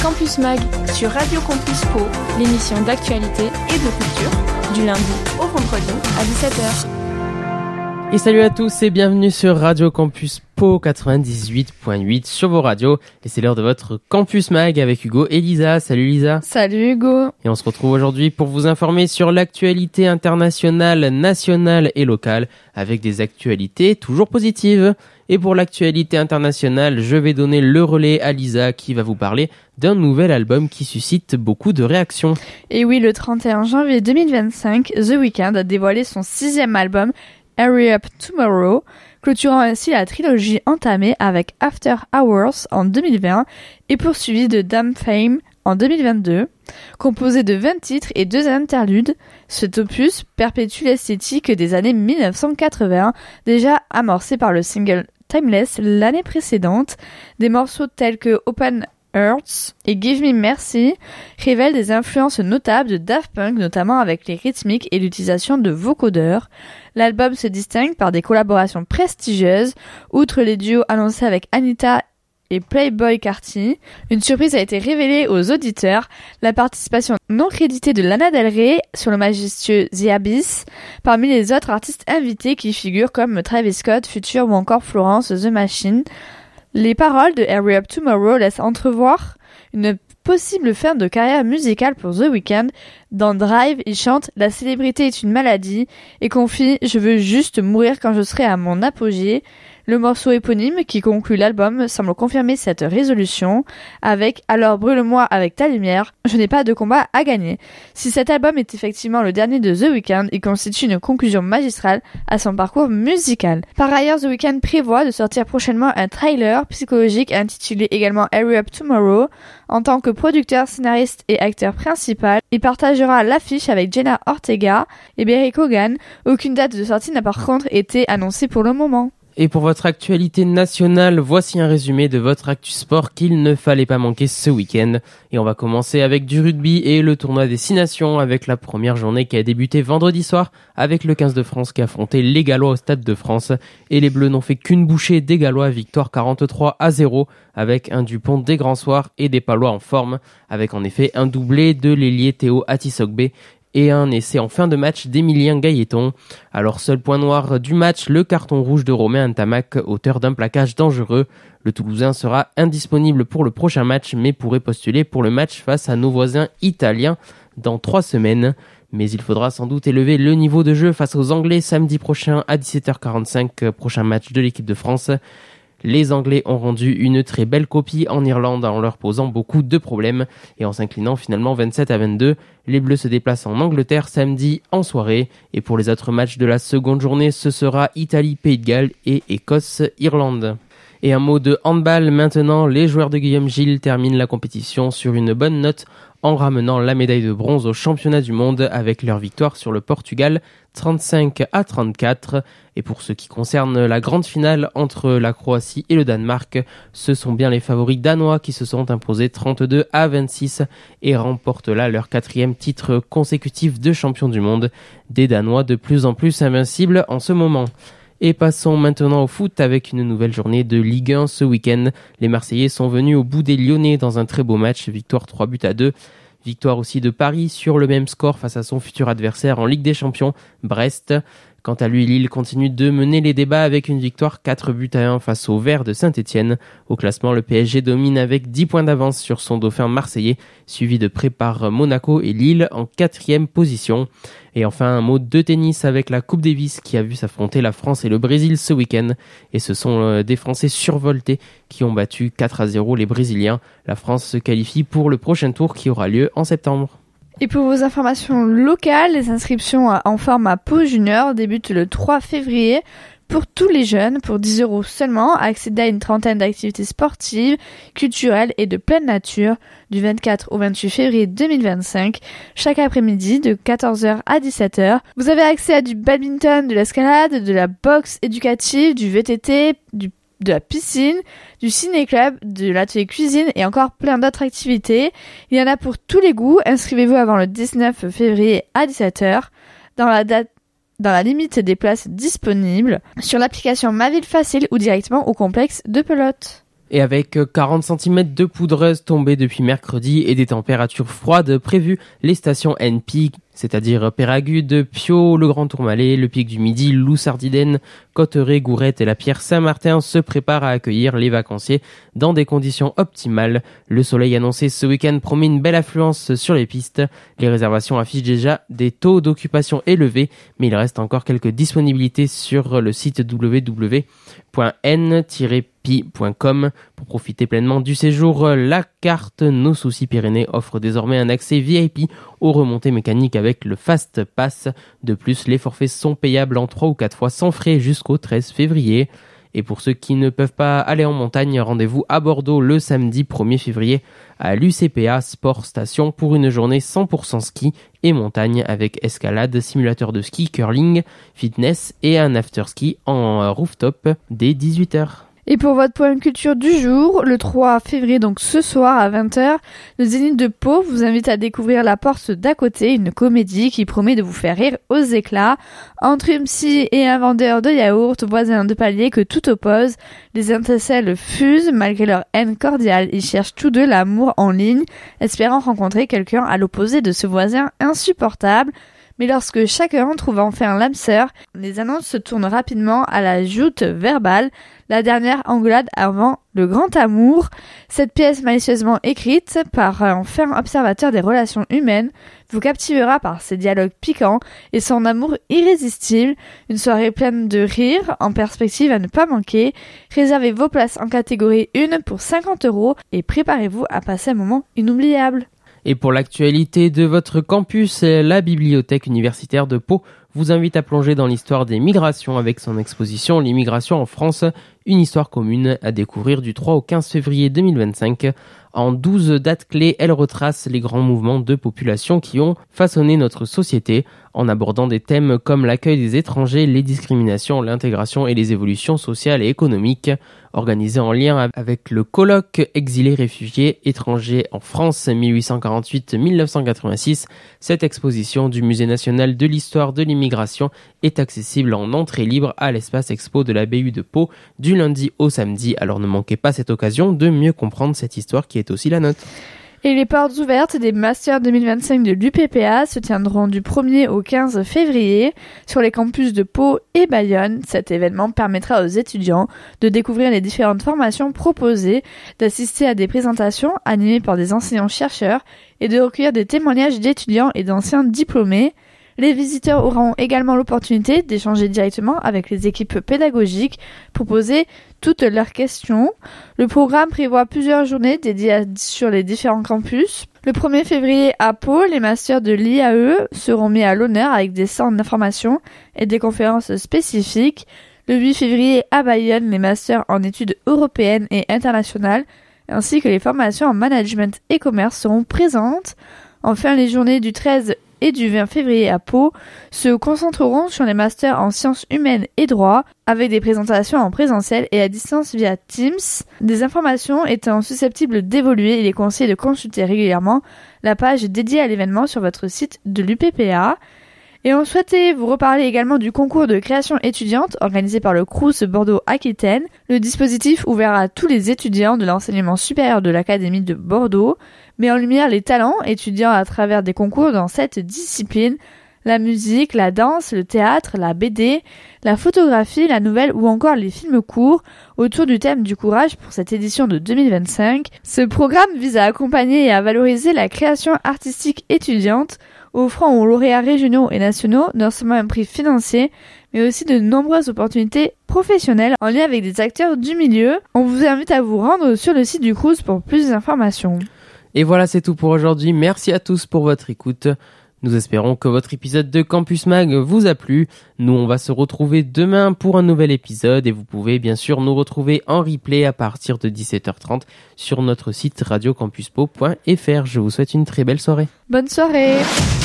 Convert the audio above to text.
Campus Mag sur Radio Campus Pau, l'émission d'actualité et de culture, du lundi au vendredi à 17h. Et salut à tous et bienvenue sur Radio Campus Pau 98.8 sur vos radios. Et c'est l'heure de votre Campus Mag avec Hugo et Lisa. Salut Lisa. Salut Hugo. Et on se retrouve aujourd'hui pour vous informer sur l'actualité internationale, nationale et locale avec des actualités toujours positives. Et pour l'actualité internationale, je vais donner le relais à Lisa qui va vous parler d'un nouvel album qui suscite beaucoup de réactions. Et oui, le 31 janvier 2025, The Weeknd a dévoilé son 6e album Hurry Up Tomorrow, clôturant ainsi la trilogie entamée avec After Hours en 2020 et poursuivie de Damn Fame en 2022. Composé de 20 titres et 2 interludes, cet opus perpétue l'esthétique des années 1980, déjà amorcée par le single Timeless l'année précédente. Des morceaux tels que Open Hearts et Give Me Mercy révèlent des influences notables de Daft Punk, notamment avec les rythmiques et l'utilisation de vocodeurs. L'album se distingue par des collaborations prestigieuses, outre les duos annoncés avec Anita et Playboi Carti. Une surprise a été révélée aux auditeurs, la participation non créditée de Lana Del Rey sur le majestueux The Abyss, parmi les autres artistes invités qui figurent comme Travis Scott, Future ou encore Florence The Machine. Les paroles de Hurry Up Tomorrow laissent entrevoir une possible fin de carrière musicale pour The Weeknd. Dans Drive, il chante « La célébrité est une maladie » et confie « Je veux juste mourir quand je serai à mon apogée ». Le morceau éponyme qui conclut l'album semble confirmer cette résolution avec « Alors brûle-moi avec ta lumière, je n'ai pas de combat à gagner ». Si cet album est effectivement le dernier de The Weeknd, il constitue une conclusion magistrale à son parcours musical. Par ailleurs, The Weeknd prévoit de sortir prochainement un trailer psychologique intitulé également Hurry Up Tomorrow. En tant que producteur, scénariste et acteur principal, il partagera l'affiche avec Jenna Ortega et Barry Keoghan. Aucune date de sortie n'a par contre été annoncée pour le moment. Et pour votre actualité nationale, voici un résumé de votre actu sport qu'il ne fallait pas manquer ce week-end. Et on va commencer avec du rugby et le tournoi des 6 nations avec la première journée qui a débuté vendredi soir avec le 15 de France qui a affronté les Gallois au Stade de France. Et les Bleus n'ont fait qu'une bouchée des Gallois, victoire 43-0 avec un Dupont des grands soirs et des Palois en forme, avec en effet un doublé de l'ailier Théo Atisogbe et un essai en fin de match d'Emilien Gailleton. Alors seul point noir du match, le carton rouge de Romain Ntamak, auteur d'un plaquage dangereux. Le Toulousain sera indisponible pour le prochain match mais pourrait postuler pour le match face à nos voisins italiens dans 3 semaines. Mais il faudra sans doute élever le niveau de jeu face aux Anglais samedi prochain à 17h45, prochain match de l'équipe de France. Les Anglais ont rendu une très belle copie en Irlande en leur posant beaucoup de problèmes et en s'inclinant finalement 27-22. Les Bleus se déplacent en Angleterre samedi en soirée et pour les autres matchs de la seconde journée, ce sera Italie-Pays de Galles et Écosse-Irlande. Et un mot de handball maintenant, les joueurs de Guillaume Gilles terminent la compétition sur une bonne note en ramenant la médaille de bronze au championnat du monde avec leur victoire sur le Portugal 35-34. Et pour ce qui concerne la grande finale entre la Croatie et le Danemark, ce sont bien les favoris danois qui se sont imposés 32-26 et remportent là leur 4e titre consécutif de champion du monde. Des Danois de plus en plus invincibles en ce moment. Et passons maintenant au foot avec une nouvelle journée de Ligue 1 ce week-end. Les Marseillais sont venus au bout des Lyonnais dans un très beau match, victoire 3-2. Victoire aussi de Paris sur le même score face à son futur adversaire en Ligue des Champions, Brest. Quant à lui, Lille continue de mener les débats avec une victoire 4-1 face aux Verts de Saint-Etienne. Au classement, le PSG domine avec 10 points d'avance sur son dauphin marseillais, suivi de près par Monaco et Lille en 4e position. Et enfin, un mot de tennis avec la Coupe Davis qui a vu s'affronter la France et le Brésil ce week-end. Et ce sont des Français survoltés qui ont battu 4-0 les Brésiliens. La France se qualifie pour le prochain tour qui aura lieu en septembre. Et pour vos informations locales, les inscriptions en format Pau Junior débutent le 3 février pour tous les jeunes, pour 10 € seulement, accéder à une trentaine d'activités sportives, culturelles et de pleine nature du 24 au 28 février 2025, chaque après-midi de 14h à 17h. Vous avez accès à du badminton, de l'escalade, de la boxe éducative, du VTT, de la piscine, du ciné-club, de l'atelier cuisine et encore plein d'autres activités. Il y en a pour tous les goûts. Inscrivez-vous avant le 19 février à 17h dans la limite des places disponibles sur l'application Ma Ville Facile ou directement au complexe de Pelote. Et avec 40 cm de poudreuse tombée depuis mercredi et des températures froides prévues, les stations NP, c'est-à-dire Péragudes, Pio, le Grand Tourmalet, le Pic du Midi, Loussardiden, Cotteret, Gourette et la Pierre Saint-Martin se préparent à accueillir les vacanciers dans des conditions optimales. Le soleil annoncé ce week-end promet une belle affluence sur les pistes. Les réservations affichent déjà des taux d'occupation élevés, mais il reste encore quelques disponibilités sur le site www.n-pi.com pour profiter pleinement du séjour. La carte Nos Soucis Pyrénées offre désormais un accès VIP aux remontées mécaniques avec le Fast Pass. De plus, les forfaits sont payables en 3 ou 4 fois sans frais jusqu'au 13 février. Et pour ceux qui ne peuvent pas aller en montagne, rendez-vous à Bordeaux le samedi 1er février à l'UCPA Sport Station pour une journée 100% ski et montagne avec escalade, simulateur de ski, curling, fitness et un after-ski en rooftop dès 18h. Et pour votre point culture du jour, le 3 février, donc ce soir à 20h, le Zénith de Pau vous invite à découvrir La Porte d'à côté, une comédie qui promet de vous faire rire aux éclats. Entre une psy et un vendeur de yaourt, voisins de palier que tout oppose, les étincelles fusent malgré leur haine cordiale. Ils cherchent tous deux l'amour en ligne, espérant rencontrer quelqu'un à l'opposé de ce voisin insupportable. Mais lorsque chacun trouve enfin l'âme sœur, les annonces se tournent rapidement à la joute verbale, la dernière engueulade avant le grand amour. Cette pièce malicieusement écrite par un fin observateur des relations humaines vous captivera par ses dialogues piquants et son amour irrésistible. Une soirée pleine de rires en perspective à ne pas manquer. Réservez vos places en catégorie 1 pour 50 € et préparez-vous à passer un moment inoubliable. Et pour l'actualité de votre campus, la Bibliothèque universitaire de Pau vous invite à plonger dans l'histoire des migrations avec son exposition L'immigration en France, une histoire commune à découvrir du 3 au 15 février 2025. En 12 dates clés, elle retrace les grands mouvements de population qui ont façonné notre société en abordant des thèmes comme l'accueil des étrangers, les discriminations, l'intégration et les évolutions sociales et économiques. Organisé en lien avec le colloque Exilés, réfugiés, étrangers en France 1848-1986, cette exposition du Musée national de l'histoire de l'immigration est accessible en entrée libre à l'espace expo de la BU de Pau du lundi au samedi. Alors ne manquez pas cette occasion de mieux comprendre cette histoire qui est aussi la nôtre. Et les portes ouvertes des Masters 2025 de l'UPPA se tiendront du 1er au 15 février sur les campus de Pau et Bayonne. Cet événement permettra aux étudiants de découvrir les différentes formations proposées, d'assister à des présentations animées par des enseignants-chercheurs et de recueillir des témoignages d'étudiants et d'anciens diplômés. Les visiteurs auront également l'opportunité d'échanger directement avec les équipes pédagogiques pour poser toutes leurs questions. Le programme prévoit plusieurs journées dédiées sur les différents campus. Le 1er février à Pau, les masters de l'IAE seront mis à l'honneur avec des stands d'information et des conférences spécifiques. Le 8 février à Bayonne, les masters en études européennes et internationales ainsi que les formations en management et commerce seront présentes. Enfin, les journées du 13 et du 20 février à Pau se concentreront sur les masters en sciences humaines et droit, avec des présentations en présentiel et à distance via Teams. Des informations étant susceptibles d'évoluer, il est conseillé de consulter régulièrement la page dédiée à l'événement sur votre site de l'UPPA. Et on souhaitait vous reparler également du concours de création étudiante organisé par le Crous Bordeaux-Aquitaine, le dispositif ouvert à tous les étudiants de l'enseignement supérieur de l'Académie de Bordeaux, met en lumière les talents étudiants à travers des concours dans 7 disciplines: la musique, la danse, le théâtre, la BD, la photographie, la nouvelle ou encore les films courts autour du thème du courage pour cette édition de 2025. Ce programme vise à accompagner et à valoriser la création artistique étudiante, offrant aux lauréats régionaux et nationaux non seulement un prix financier, mais aussi de nombreuses opportunités professionnelles en lien avec des acteurs du milieu. On vous invite à vous rendre sur le site du Crous pour plus d'informations. Et voilà, c'est tout pour aujourd'hui. Merci à tous pour votre écoute. Nous espérons que votre épisode de Campus Mag vous a plu. Nous, on va se retrouver demain pour un nouvel épisode et vous pouvez bien sûr nous retrouver en replay à partir de 17h30 sur notre site radiocampuspo.fr. Je vous souhaite une très belle soirée. Bonne soirée.